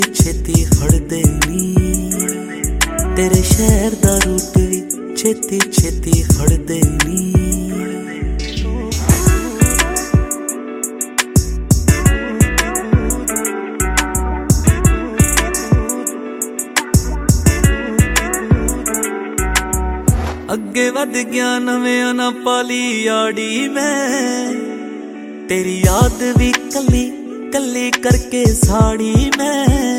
ਛੇਤੀ ਫੜਦੇ ਨੀ ਤੇਰੇ ਸ਼ਹਿਰ ਦਾ ਰੂਟ ਵੀ ਛੇਤੀ ਛੇਤੀ ਫੜਦੇ ਨੀ ਅੱਗੇ ਵੱਧ ਗਿਆ ਨਵਿਆਂ ਨਾ ਪਾਲੀ ਆੜੀ ਮੈਂ ਤੇਰੀ ਯਾਦ ਵੀ ਕੱਲੀ ਕੱਲੀ ਕਰਕੇ ਸਾੜੀ ਮੈਂ